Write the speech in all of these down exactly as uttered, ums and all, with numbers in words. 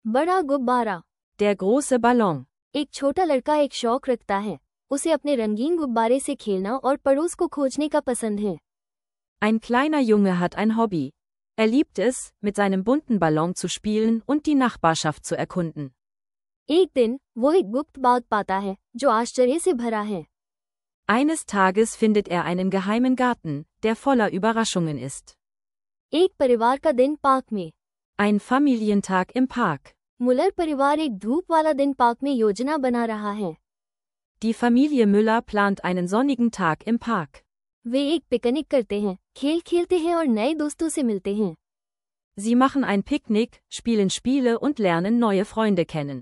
बड़ा गुब्बारा। Der große Ballon. एक छोटा लड़का एक शौक रखता है, उसे अपने रंगीन गुब्बारे से खेलना और पड़ोस को खोजने का पसंद है। Ein kleiner Junge hat ein Hobby. Er liebt es, mit seinem bunten Ballon zu spielen und die Nachbarschaft zu erkunden. एक दिन वो एक गुप्त बाग पाता है जो आश्चर्य से भरा है। Eines Tages findet er einen geheimen Garten, der voller Überraschungen ist. एक परिवार का दिन पार्क में। Ein Familientag im Park. मुलर परिवार एक धूप वाला दिन पार्क में योजना बना रहा है। Die Familie Müller plant einen sonnigen Tag im Park. वे एक पिकनिक करते हैं, खेल खेलते हैं और नए दोस्तों से मिलते हैं। Sie machen ein Picknick, spielen Spiele und lernen neue Freunde kennen.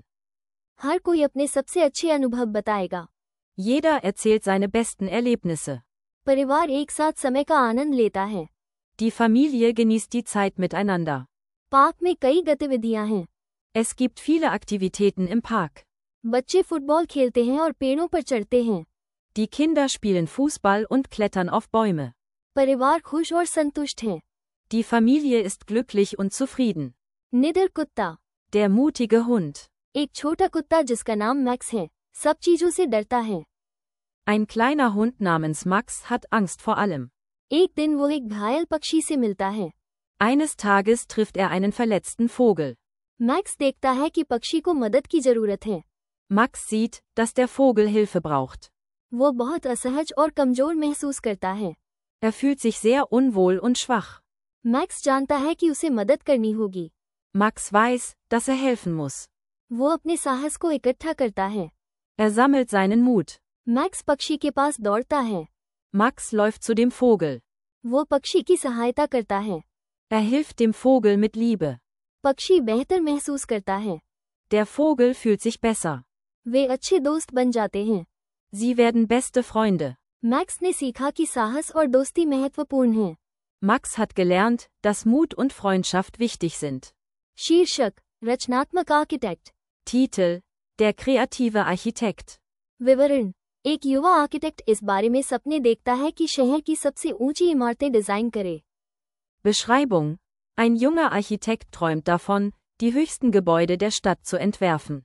हर कोई अपने सबसे अच्छे अनुभव बताएगा। Jeder erzählt seine besten Erlebnisse. परिवार एक साथ समय का आनंद लेता है। Die Familie genießt die Zeit miteinander. Park में कई गतिविधियां हैं। Es gibt viele Aktivitäten im Park. बच्चे फुटबॉल खेलते हैं और पेड़ों पर चढ़ते हैं। Die Kinder spielen Fußball und klettern auf Bäume. परिवार खुश और संतुष्ट है। Die Familie ist glücklich und zufrieden. निडर कुत्ता। Der mutige Hund. एक छोटा कुत्ता जिसका नाम मैक्स है, सब चीजों से डरता है। Ein kleiner Hund namens Max hat Angst vor allem. एक दिन वो एक घायल पक्षी से मिलता है। Eines Tages trifft er einen verletzten Vogel. Max देखता है कि पक्षी को मदद की जरूरत है। Max sieht, dass der Vogel Hilfe braucht. वो बहुत असहज और कमजोर महसूस करता है। Er fühlt sich sehr unwohl und schwach. Max जानता है कि उसे मदद करनी होगी। Max weiß, dass er helfen muss. वो अपने साहस को इकट्ठा करता है। Er sammelt seinen Mut. Max पक्षी के पास दौड़ता है। Max läuft zu dem Vogel. वो पक्षी की सहायता करता है। Er hilft dem Vogel mit Liebe. पक्षी बेहतर महसूस करता है। Der Vogel fühlt sich besser. वे अच्छे दोस्त बन जाते हैं। Sie werden beste Freunde. Max ने सीखा कि साहस और दोस्ती महत्वपूर्ण है। Max hat gelernt, dass Mut und Freundschaft wichtig sind. शीर्षक, रचनात्मक architect. Titel: Der kreative Architekt. विवरण, एक युवा आर्किटेक्ट इस बारे में सपने देखता है कि शहर की सबसे ऊंची इमारतें डिजाइन करे। Beschreibung: Ein junger Architekt träumt davon, die höchsten Gebäude der Stadt zu entwerfen.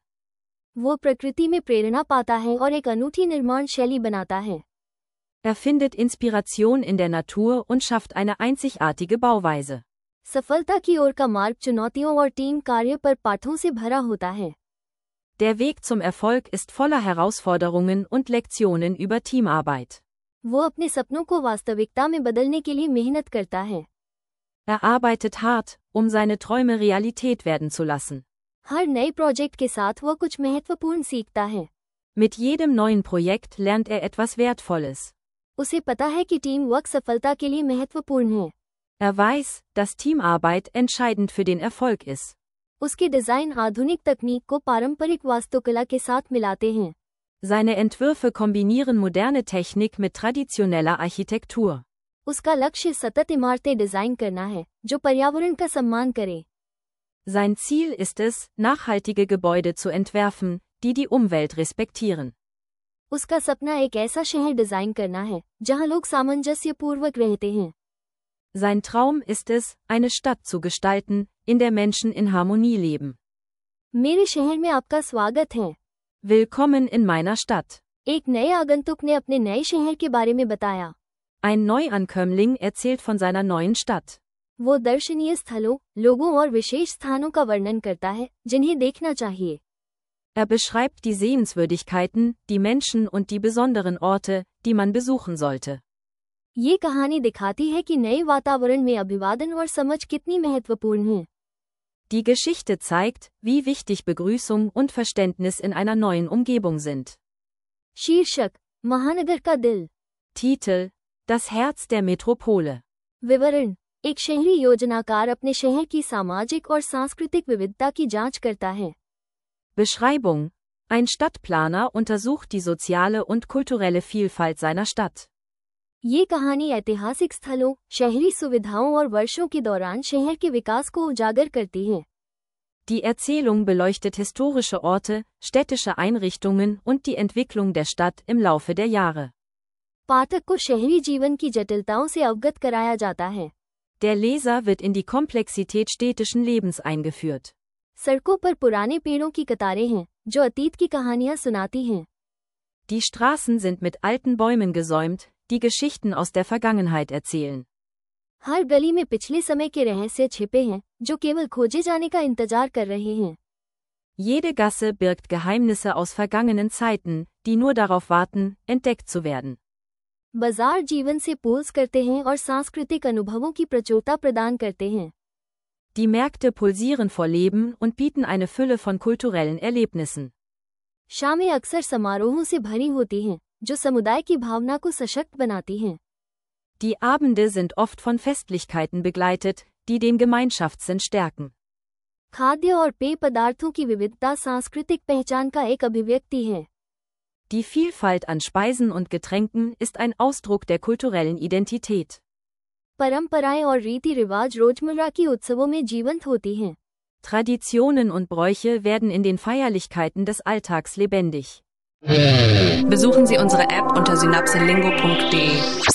वो प्रकृति में प्रेरणा पाता है और एक अनूठी निर्माण शैली बनाता है। Er findet Inspiration in der Natur und schafft eine einzigartige Bauweise. सफलता की ओर का मार्ग चुनौतियों और टीम कार्य पर पाठों से भरा होता है। Der Weg zum Erfolg ist voller Herausforderungen und Lektionen über Teamarbeit. वो अपने सपनों को वास्तविकता में बदलने के लिए मेहनत करता है। Er arbeitet hart, um seine Träume Realität werden zu lassen. हर नए प्रोजेक्ट के साथ वो कुछ महत्वपूर्ण सीखता है। Mit jedem neuen Projekt lernt er etwas Wertvolles. उसे पता है कि टीम वर्क सफलता के लिए महत्वपूर्ण है। Er weiß, dass Teamarbeit entscheidend für den Erfolg ist. उसके डिजाइन आधुनिक तकनीक को पारंपरिक वास्तुकला के साथ मिलाते हैं। Seine Entwürfe kombinieren moderne Technik mit traditioneller Architektur. उसका लक्ष्य सतत इमारतें डिजाइन करना है, जो पर्यावरण का सम्मान करे। Sein Ziel ist es, nachhaltige Gebäude zu entwerfen, die die Umwelt respektieren. उसका सपना एक ऐसा शहर डिजाइन करना है, जहां लोग सामंजस्यपूर्वक रहते हैं। Sein Traum ist es, eine Stadt zu gestalten, in der Menschen in Harmonie leben. मेरे शहर में आपका स्वागत है। Willkommen in meiner Stadt. एक नए आगंतुक ने अपने नए शहर के बारे में बताया। Ein Neuankömmling erzählt von seiner neuen Stadt. वो दर्शनीय स्थलों, लोगों और विशेष स्थानों का वर्णन करता है, जिन्हें देखना चाहिए। Er beschreibt die Sehenswürdigkeiten, die Menschen und die besonderen Orte, die man besuchen sollte. ये कहानी दिखाती है कि नए वातावरण में अभिवादन और समझ कितनी महत्वपूर्ण है। Die Geschichte zeigt, wie wichtig Begrüßung und Verständnis in einer neuen Umgebung sind. शीर्षक, महानगर का दिल। Titel: Das Herz der Metropole. विवरण, एक शहरी योजनाकार अपने शहर की सामाजिक और सांस्कृतिक विविधता की जांच करता है। Beschreibung: Ein Stadtplaner untersucht die soziale und kulturelle Vielfalt seiner Stadt. ये कहानी ऐतिहासिक स्थलों, शहरी सुविधाओं और वर्षों के दौरान शहर के विकास को उजागर करती है। Die Erzählung beleuchtet historische Orte, städtische Einrichtungen und die Entwicklung der Stadt im Laufe der Jahre. पाठक को शहरी जीवन की जटिलताओं से अवगत कराया जाता है। Der Leser wird in die Komplexität städtischen Lebens eingeführt. सड़कों पर पुराने पेड़ों की कतारें हैं जो अतीत की कहानियां सुनाती हैं। Die Straßen sind mit alten Bäumen gesäumt, die Geschichten aus der Vergangenheit erzählen. हर गली में पिछले समय के रहस्य छिपे हैं जो केवल खोजे जाने का इंतजार कर रहे हैं। Jede Gasse birgt Geheimnisse aus vergangenen Zeiten, die nur darauf warten, entdeckt zu werden. बाजार जीवन से पुल्स करते हैं और सांस्कृतिक अनुभवों की प्रचुरता प्रदान करते हैं। Die Märkte pulsieren vor Leben und bieten eine Fülle von kulturellen Erlebnissen. शामें अक्सर समारोहों से भरी होती हैं जो समुदाय की भावना को सशक्त बनाती हैं। Die Abende sind oft von Festlichkeiten begleitet, die den Gemeinschaftssinn stärken. खाद्य और पेय पदार्थों की विविधता सांस्कृतिक पहचान का एक अभिव्यक्ति है। Die Vielfalt an Speisen und Getränken ist ein Ausdruck der kulturellen Identität. परंपराएं और रीति रिवाज रोजमर्रा की उत्सवों में जीवंत होती हैं। Traditionen und Bräuche werden in den Feierlichkeiten des Alltags lebendig. Besuchen Sie unsere App unter synapselingo punkt de.